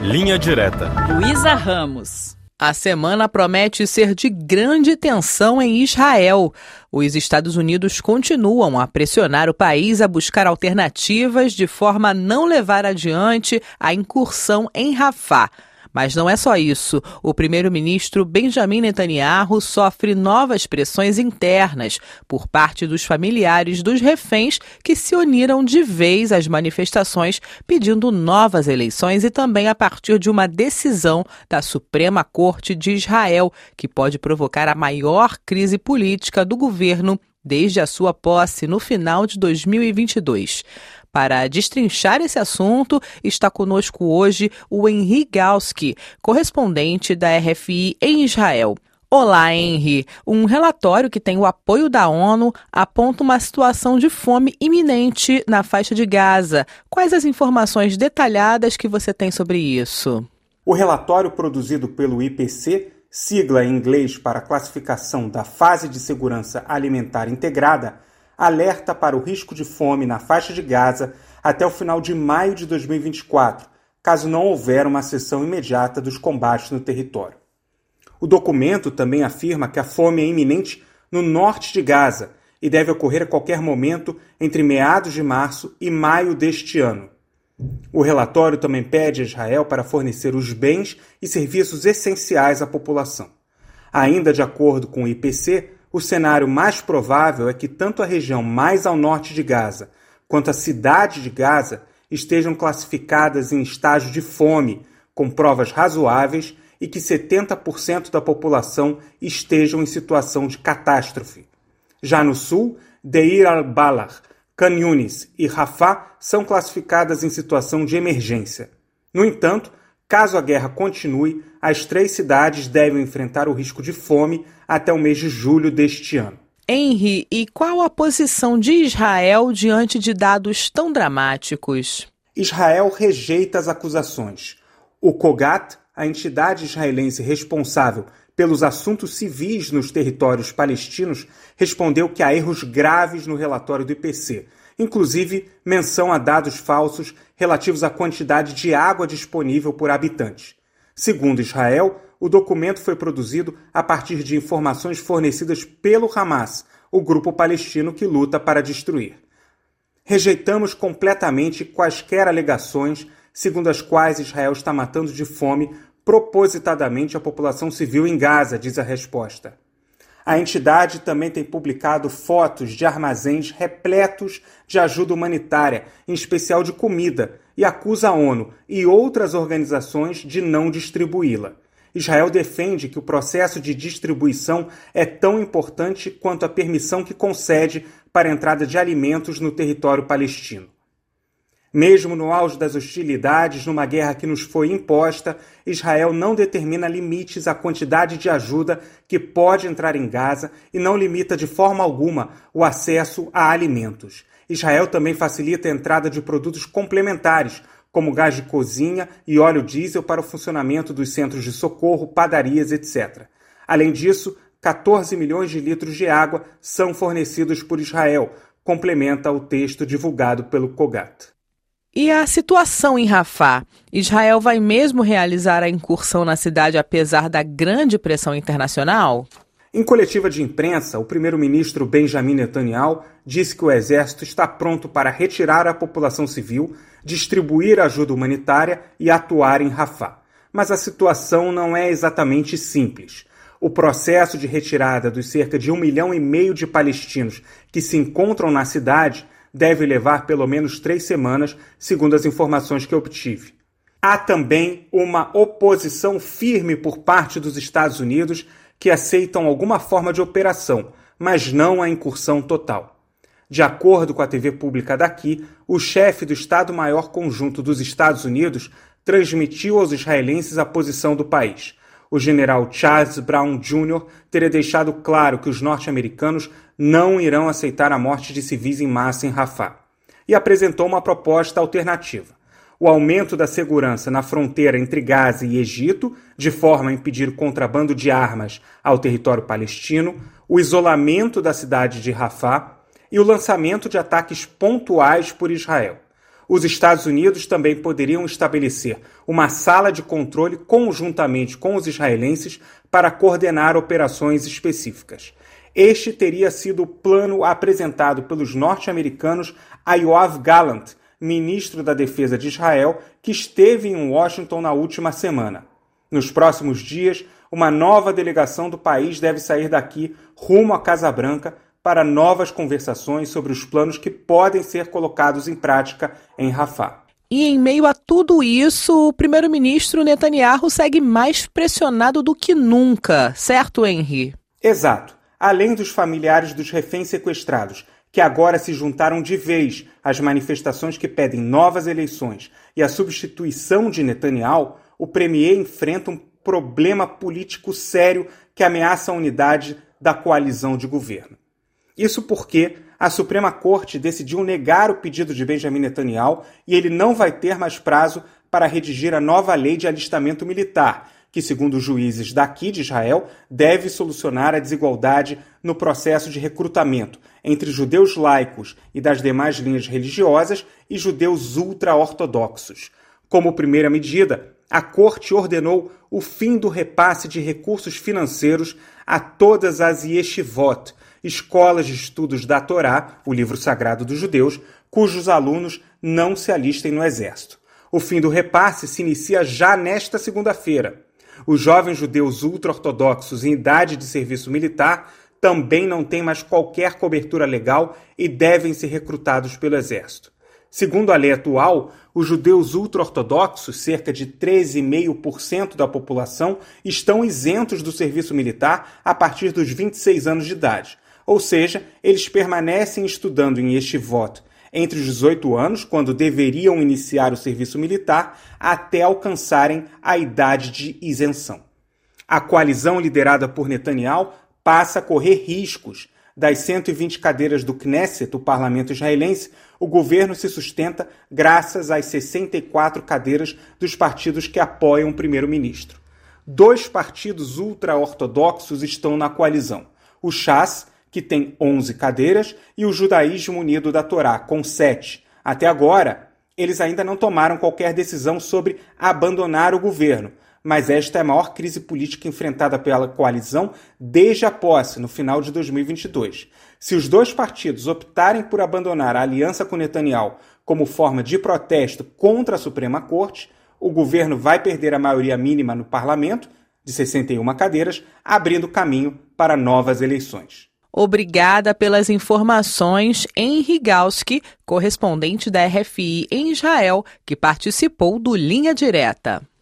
Linha Direta. Luísa Ramos. A semana promete ser de grande tensão em Israel. Os Estados Unidos continuam a pressionar o país a buscar alternativas de forma a não levar adiante a incursão em Rafah. Mas não é só isso. O primeiro-ministro Benjamin Netanyahu sofre novas pressões internas por parte dos familiares dos reféns que se uniram de vez às manifestações pedindo novas eleições e também a partir de uma decisão da Suprema Corte de Israel, que pode provocar a maior crise política do governo desde a sua posse no final de 2022. Para destrinchar esse assunto, está conosco hoje o Henry Galski, correspondente da RFI em Israel. Olá, Henry. Um relatório que tem o apoio da ONU aponta uma situação de fome iminente na faixa de Gaza. Quais as informações detalhadas que você tem sobre isso? O relatório produzido pelo IPC, sigla em inglês para a classificação da Fase de Segurança Alimentar Integrada, alerta para o risco de fome na faixa de Gaza até o final de maio de 2024, caso não houver uma cessão imediata dos combates no território. O documento também afirma que a fome é iminente no norte de Gaza e deve ocorrer a qualquer momento entre meados de março e maio deste ano. O relatório também pede a Israel para fornecer os bens e serviços essenciais à população. Ainda de acordo com o IPC, o cenário mais provável é que tanto a região mais ao norte de Gaza quanto a cidade de Gaza estejam classificadas em estágio de fome, com provas razoáveis, e que 70% da população estejam em situação de catástrofe. Já no sul, Deir al-Balah, Khan Yunis e Rafah são classificadas em situação de emergência. No entanto, caso a guerra continue, as 3 cidades devem enfrentar o risco de fome até o mês de julho deste ano. Henry, e qual a posição de Israel diante de dados tão dramáticos? Israel rejeita as acusações. O COGAT, a entidade israelense responsável pelos assuntos civis nos territórios palestinos, respondeu que há erros graves no relatório do IPC, inclusive menção a dados falsos relativos à quantidade de água disponível por habitante. Segundo Israel, o documento foi produzido a partir de informações fornecidas pelo Hamas, o grupo palestino que luta para destruir. Rejeitamos completamente quaisquer alegações segundo as quais Israel está matando de fome propositadamente a população civil em Gaza, diz a resposta. A entidade também tem publicado fotos de armazéns repletos de ajuda humanitária, em especial de comida, e acusa a ONU e outras organizações de não distribuí-la. Israel defende que o processo de distribuição é tão importante quanto a permissão que concede para a entrada de alimentos no território palestino. Mesmo no auge das hostilidades, numa guerra que nos foi imposta, Israel não determina limites à quantidade de ajuda que pode entrar em Gaza e não limita de forma alguma o acesso a alimentos. Israel também facilita a entrada de produtos complementares, como gás de cozinha e óleo diesel para o funcionamento dos centros de socorro, padarias, etc. Além disso, 14 milhões de litros de água são fornecidos por Israel, complementa o texto divulgado pelo COGAT. E a situação em Rafah? Israel vai mesmo realizar a incursão na cidade apesar da grande pressão internacional? Em coletiva de imprensa, o primeiro-ministro Benjamin Netanyahu disse que o exército está pronto para retirar a população civil, distribuir ajuda humanitária e atuar em Rafah. Mas a situação não é exatamente simples. O processo de retirada dos cerca de 1,5 milhão de palestinos que se encontram na cidade deve levar pelo menos 3 semanas, segundo as informações que obtive. Há também uma oposição firme por parte dos Estados Unidos que aceitam alguma forma de operação, mas não a incursão total. De acordo com a TV pública daqui, o chefe do Estado-Maior Conjunto dos Estados Unidos transmitiu aos israelenses a posição do país. O general Charles Brown Jr. teria deixado claro que os norte-americanos não irão aceitar a morte de civis em massa em Rafah, e apresentou uma proposta alternativa. O aumento da segurança na fronteira entre Gaza e Egito, de forma a impedir o contrabando de armas ao território palestino, o isolamento da cidade de Rafah e o lançamento de ataques pontuais por Israel. Os Estados Unidos também poderiam estabelecer uma sala de controle conjuntamente com os israelenses para coordenar operações específicas. Este teria sido o plano apresentado pelos norte-americanos a Yoav Gallant, ministro da Defesa de Israel, que esteve em Washington na última semana. Nos próximos dias, uma nova delegação do país deve sair daqui rumo à Casa Branca para novas conversações sobre os planos que podem ser colocados em prática em Rafah. E em meio a tudo isso, o primeiro-ministro Netanyahu segue mais pressionado do que nunca, certo, Henry? Exato. Além dos familiares dos reféns sequestrados, que agora se juntaram de vez às manifestações que pedem novas eleições e a substituição de Netanyahu, o premier enfrenta um problema político sério que ameaça a unidade da coalizão de governo. Isso porque a Suprema Corte decidiu negar o pedido de Benjamin Netanyahu e ele não vai ter mais prazo para redigir a nova lei de alistamento militar, que, segundo os juízes daqui de Israel, deve solucionar a desigualdade no processo de recrutamento entre judeus laicos e das demais linhas religiosas e judeus ultra-ortodoxos. Como primeira medida, a Corte ordenou o fim do repasse de recursos financeiros a todas as yeshivot, escolas de estudos da Torá, o livro sagrado dos judeus, cujos alunos não se alistem no exército. O fim do repasse se inicia já nesta segunda-feira. Os jovens judeus ultra-ortodoxos em idade de serviço militar também não têm mais qualquer cobertura legal e devem ser recrutados pelo exército. Segundo a lei atual, os judeus ultra-ortodoxos, cerca de 13,5% da população, estão isentos do serviço militar a partir dos 26 anos de idade. Ou seja, eles permanecem estudando em yeshivot entre os 18 anos, quando deveriam iniciar o serviço militar, até alcançarem a idade de isenção. A coalizão liderada por Netanyahu passa a correr riscos. Das 120 cadeiras do Knesset, o parlamento israelense, o governo se sustenta graças às 64 cadeiras dos partidos que apoiam o primeiro-ministro. 2 partidos ultra-ortodoxos estão na coalizão: o Shas, que tem 11 cadeiras, e o Judaísmo Unido da Torá, com 7. Até agora, eles ainda não tomaram qualquer decisão sobre abandonar o governo, mas esta é a maior crise política enfrentada pela coalizão desde a posse, no final de 2022. Se os 2 partidos optarem por abandonar a aliança com Netanyahu como forma de protesto contra a Suprema Corte, o governo vai perder a maioria mínima no parlamento, de 61 cadeiras, abrindo caminho para novas eleições. Obrigada pelas informações, Henry Galski, correspondente da RFI em Israel, que participou do Linha Direta.